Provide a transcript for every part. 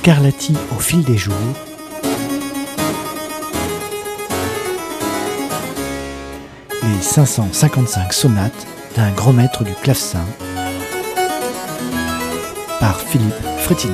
Scarlatti au fil des jours. Les 555 sonates d'un grand maître du clavecin par Philippe Frétinier.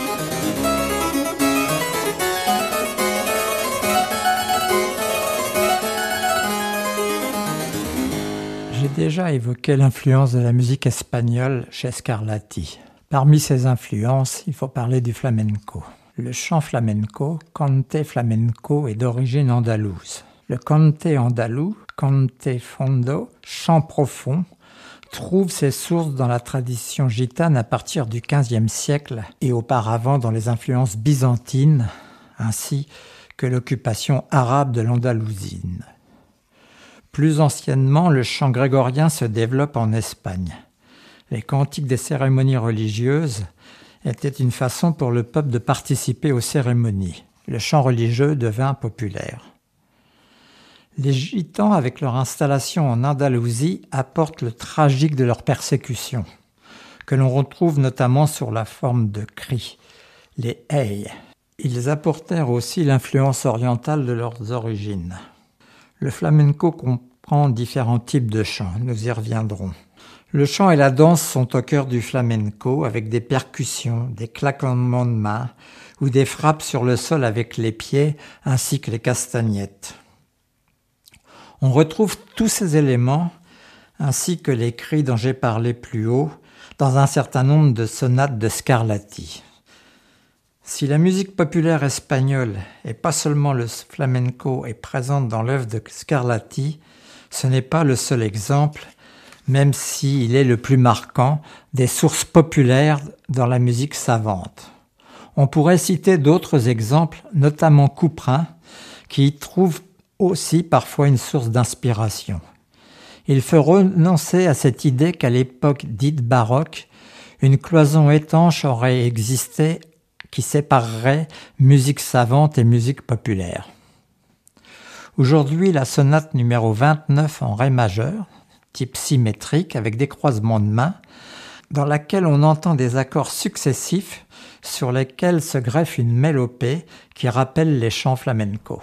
J'ai déjà évoqué l'influence de la musique espagnole chez Scarlatti. Parmi ces influences, il faut parler du flamenco. Le chant flamenco, cante flamenco, est d'origine andalouse. Le cante andalou, cante fondo, chant profond, trouve ses sources dans la tradition gitane à partir du XVe siècle et auparavant dans les influences byzantines, ainsi que l'occupation arabe de l'Andalousie. Plus anciennement, le chant grégorien se développe en Espagne. Les cantiques des cérémonies religieuses étaient une façon pour le peuple de participer aux cérémonies. Le chant religieux devint populaire. Les Gitans, avec leur installation en Andalousie, apportent le tragique de leur persécution, que l'on retrouve notamment sous la forme de cris, les hey. Ils apportèrent aussi l'influence orientale de leurs origines. Le flamenco comprend différents types de chants, nous y reviendrons. Le chant et la danse sont au cœur du flamenco avec des percussions, des claquements de mains ou des frappes sur le sol avec les pieds ainsi que les castagnettes. On retrouve tous ces éléments ainsi que les cris dont j'ai parlé plus haut dans un certain nombre de sonates de Scarlatti. Si la musique populaire espagnole et pas seulement le flamenco est présente dans l'œuvre de Scarlatti, ce n'est pas le seul exemple, même s'il est le plus marquant, des sources populaires dans la musique savante. On pourrait citer d'autres exemples, notamment Couperin, qui y trouve aussi parfois une source d'inspiration. Il faut renoncer à cette idée qu'à l'époque dite baroque, une cloison étanche aurait existé qui séparerait musique savante et musique populaire. Aujourd'hui, la sonate numéro 29 en ré majeur, type symétrique avec des croisements de mains, dans laquelle on entend des accords successifs sur lesquels se greffe une mélopée qui rappelle les chants flamenco.